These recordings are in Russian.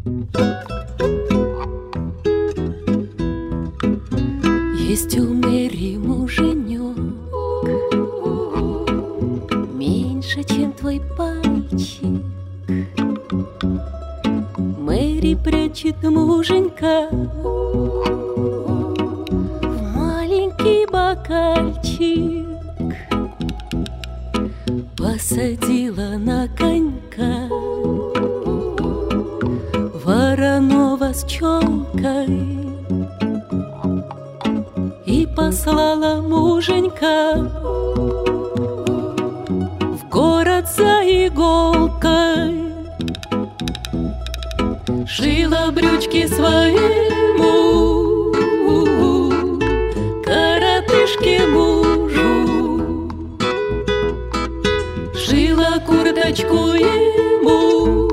Есть у Мэри муженек меньше, чем твой пальчик. Мэри прячет муженька в маленький бокальчик. Посадила на конька вороного с челкой и послала муженька в город за иголкой. Шила брючки своему коротышке мужу, шила курточку ему,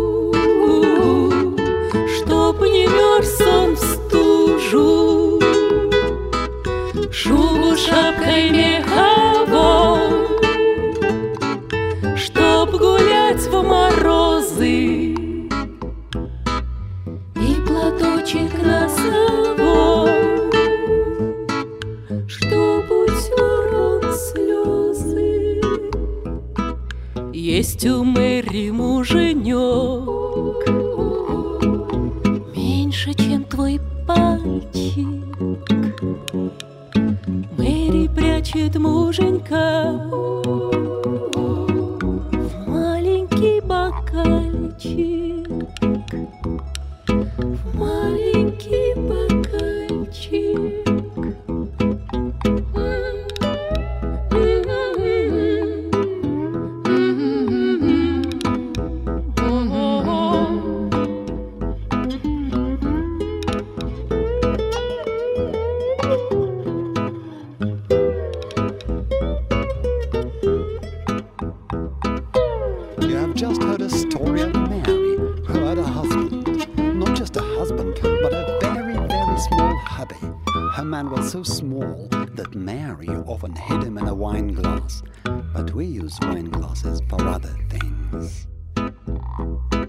чтоб не мерз он в стужу, шубу шапкой меховой, чтоб гулять в морозы, и платочек носовой, чтоб утер он слезы. Есть у Мэри муженек меньше, чем твой пальчик. Мэри прячет муженька в маленький бокальчик, в маленький бокальчик. You have just heard a story of Mary, who had a husband. Not just a husband, but a very, very small hubby. Her man was so small that Mary often hid him in a wine glass. But we use wine glasses for other things.